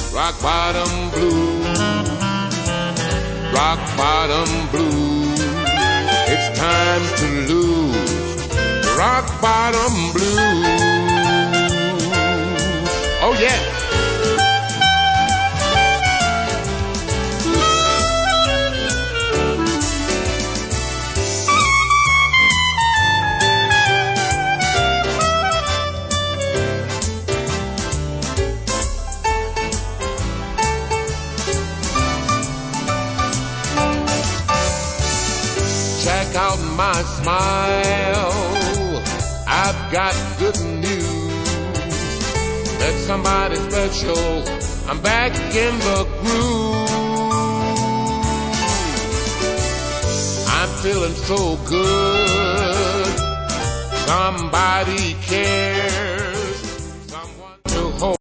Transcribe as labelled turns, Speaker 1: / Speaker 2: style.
Speaker 1: rock bottom blues, rock bottom blues. It's time to lose the rock bottom blues. Oh yeah. Check out my smile. I've got good news. Met somebody special. I'm back in the groove. I'm feeling so good. Somebody cares.